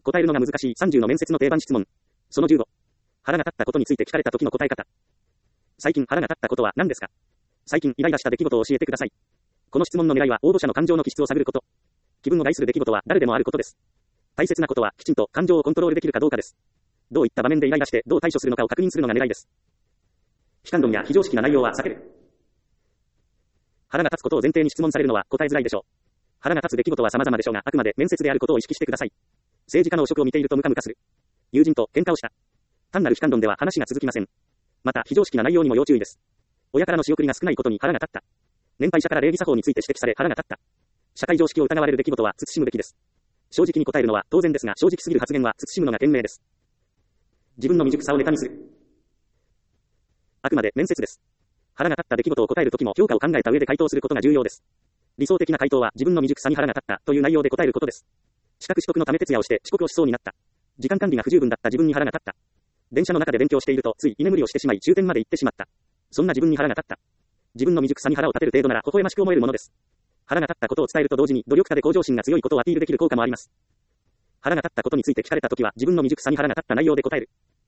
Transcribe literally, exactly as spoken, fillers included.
答えるのが難しいさんじゅうの面接の定番質問。そのじゅうご。腹が立ったことについて聞かれた時の答え方。最近腹が立ったことは何ですか？最近イライラした出来事を教えてください。この質問の狙いは応募者の感情の気質を探ること。気分を害する出来事は誰でもあることです。大切なことはきちんと感情をコントロールできるかどうかです。どういった場面でイライラしてどう対処するのかを確認するのが狙いです。非感論や非常識な内容は避ける。腹が立つことを前提に質問されるのは答えづらいでしょう。腹が立つ出来事は様々でしょうが、あくまで面接であることを意識してください。政治家の汚職を見ているとムカムカする。友人と喧嘩をした。単なる非感論では話が続きません。また非常識な内容にも要注意です。親からの仕送りが少ないことに腹が立った。年配者から礼儀作法について指摘され腹が立った。社会常識を疑われる出来事は慎むべきです。正直に答えるのは当然ですが、正直すぎる発言は慎むのが賢明です。自分の未熟さをネタにする。あくまで面接です。腹が立った出来事を答えるときも評価を考えた上で回答することが重要です。理想的な回答は自分の未熟さに腹が立ったという内容で答えることです。資格取得のため徹夜をして遅刻をしそうになった。時間管理が不十分だった自分に腹が立った。電車の中で勉強しているとつい居眠りをしてしまい終点まで行ってしまった。そんな自分に腹が立った。自分の未熟さに腹を立てる程度なら微笑ましく思えるものです。腹が立ったことを伝えると同時に努力家で向上心が強いことをアピールできる効果もあります。腹が立ったことについて聞かれたときは自分の未熟さに腹が立った内容で答える。